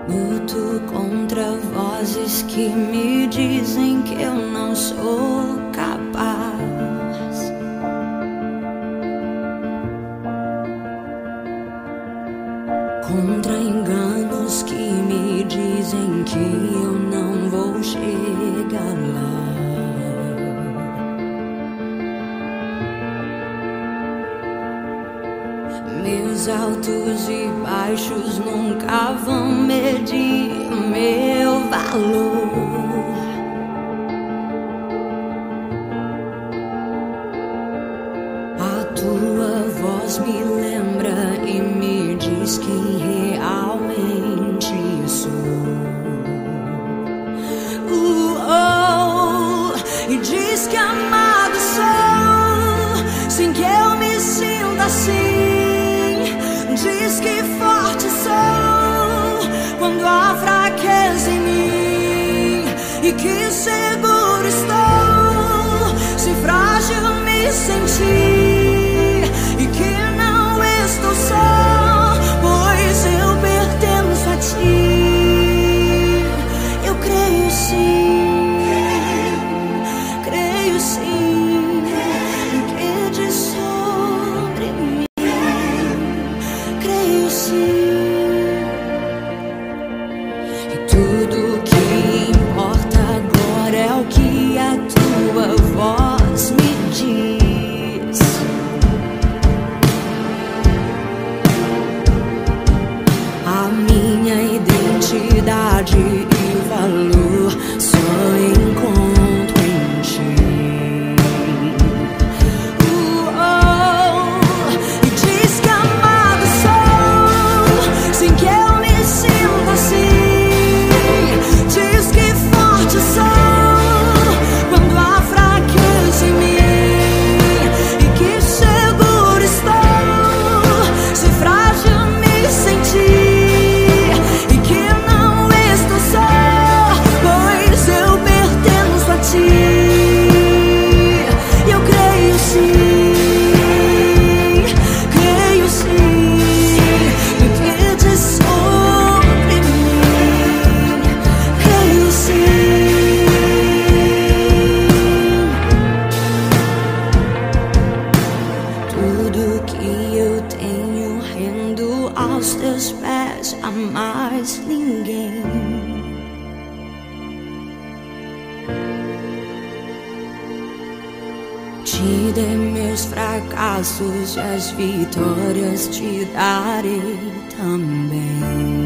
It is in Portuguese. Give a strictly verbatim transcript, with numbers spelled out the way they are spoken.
Luto contra vozes que me dizem que eu não sou capaz. Contra enganos que me dizem que eu não vou chegar lá. Meus altos e baixos nunca vão medir meu valor. A tua voz me lembra e me diz quem realmente sou. Uh, oh, e diz que amado sou, sem que eu me sinta assim. Diz que forte sou quando há fraqueza em mim, e que seguro estou se frágil me sentir, e que não estou só, pois eu pertenço a ti. Eu creio sim, creio sim, que diz sobre mim. Creio sim, e tudo que importa agora é o que a tua voz me diz. A minha identidade e valor só encontro em ti. Aos teus pés, a mais ninguém. Te dei meus fracassos e as vitórias te darei também.